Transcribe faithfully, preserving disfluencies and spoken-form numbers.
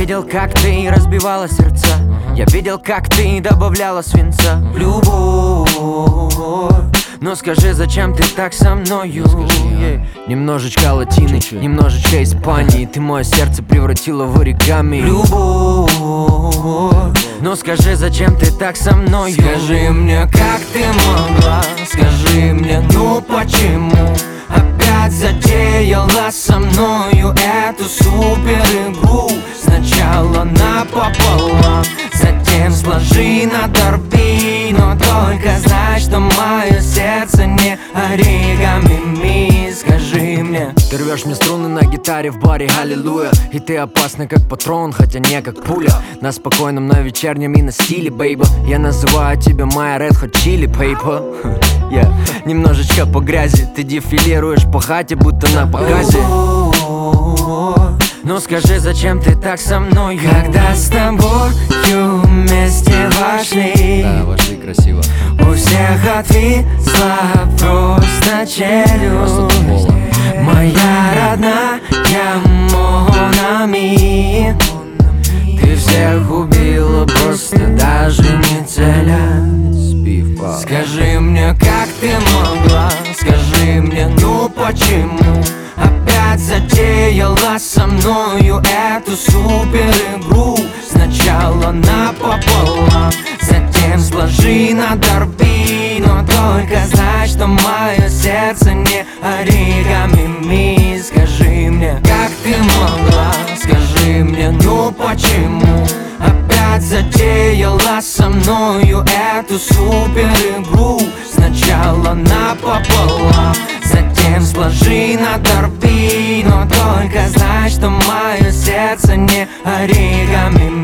видел, как ты разбивала сердца. Я видел, как ты добавляла свинца в любовь. Но скажи, зачем ты так со мною? yeah. Немножечко латины, немножечко Испании. Ты мое сердце превратила в оригами. Любовь. Но скажи, зачем ты так со мною? Скажи мне, как ты могла? Скажи мне, ну почему опять затеяла со мною эту супер игру? Сначала напополам, затем сложи на торби. Но только знай, что мое сердце не оригами. Скажи мне. Ты рвешь мне струны на гитаре в баре, аллилуйя. И ты опасна как патрон, хотя не как пуля. На спокойном, на вечернем и на стиле, бейба. Я называю тебя моя Red Hot Chili Paper. yeah. Немножечко по грязи. Ты дефилируешь по хате, будто на показе. Ну скажи, зачем ты так со мной? Когда с тобой вместе вошли, да, вошли красиво. У всех отвисла просто челюсть. Моя родная Монами, ты всех убила, просто даже не целясь. Скажи мне, как ты могла? Скажи мне, ну почему опять затеяла со мною эту супер игру? Сначала напополам, затем сложи на торби. Но только знай, что мое сердце не оригами. Скажи мне, как ты могла? Скажи мне, ну почему опять затеяла со мною эту супер игру? Сначала напополам, затем сложи на торби. Но только знай, что мое сердце не оригами.